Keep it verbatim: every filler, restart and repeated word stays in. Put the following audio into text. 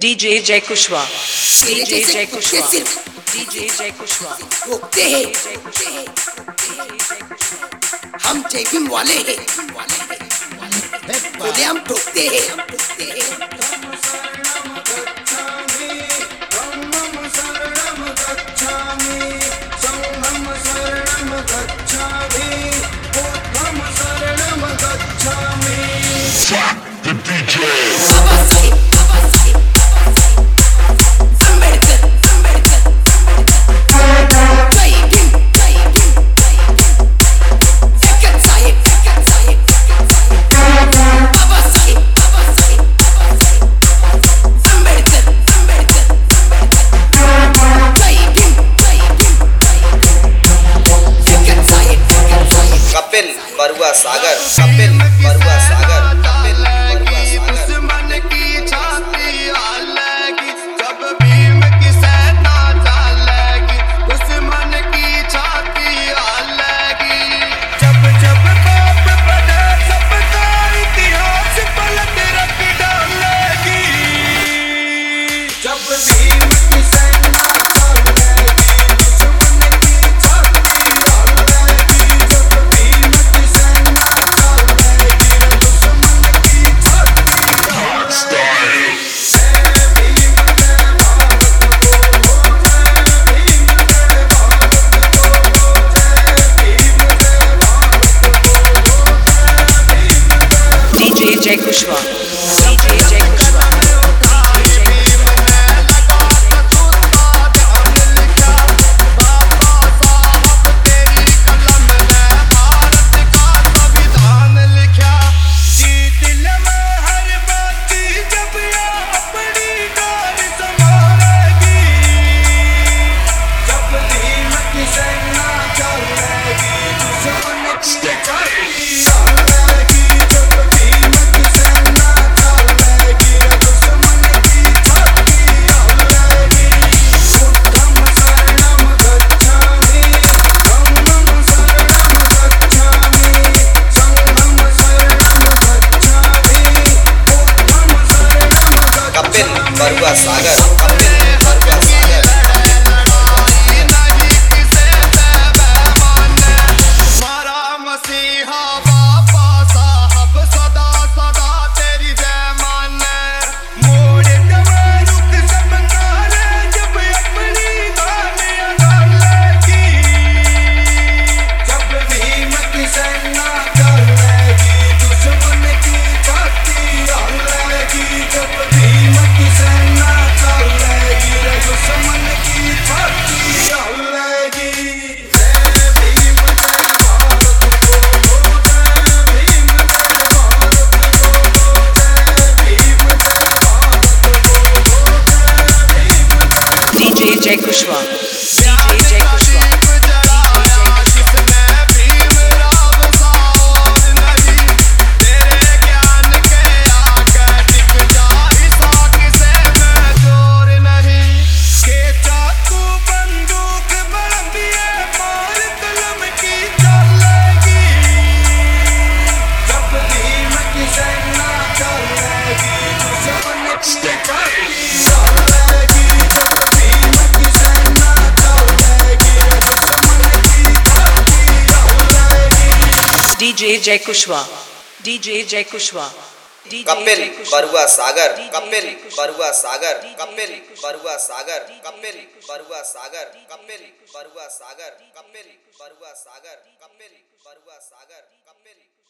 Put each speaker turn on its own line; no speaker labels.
DJ जय कुशवाहा,
तेरे
DJ
जैसे
जय
कुत्ते
कुशवाहा,
सिर्फ
डीजे जय कुशवाहा,
रोकते हैं, हम जय भीम वाले हैं, बोले हम ठोकते हैं।
कपिल बरुआ सागर, कपिल बरुआ सागर, कपिल बरुआ सागर।
दुश्मन की छाती हालेगी जब भीम की सेना चलेगी, दुश्मन की छाती हालेगी जब जब बाप बने सबका इतिहास पलट रख डालेगी। जब भीम की सेना
जय कुशवाहा, डीजे जय कुशवाहा।
बरुआ सागर, कपिल बरुआ सागर।
मारा मसीहा बाबा साहब सदा सदा तेरी जय माने, मोड़े जवानुक सब काले जब अपनी गालियां डालेगी। जब भीम की सेना चलेगी दुश्मन की छाती हालेगी, जब भीम की सेना चलेगी दुश्मन की छाती हालेगी।
डीजे जय कुशवाहा, डीजे जय कुशवाहा। डीजे जय कुशवाहा, डीजे जय कुशवाहा।
कपिल बरुआ सागर, कपिल बरुआ सागर, कपिल बरुआ सागर, कपिल बरुआ सागर, कपिल बरुआ सागर, कपिल बरुआ सागर, कपिल बरुआ सागर, कपिल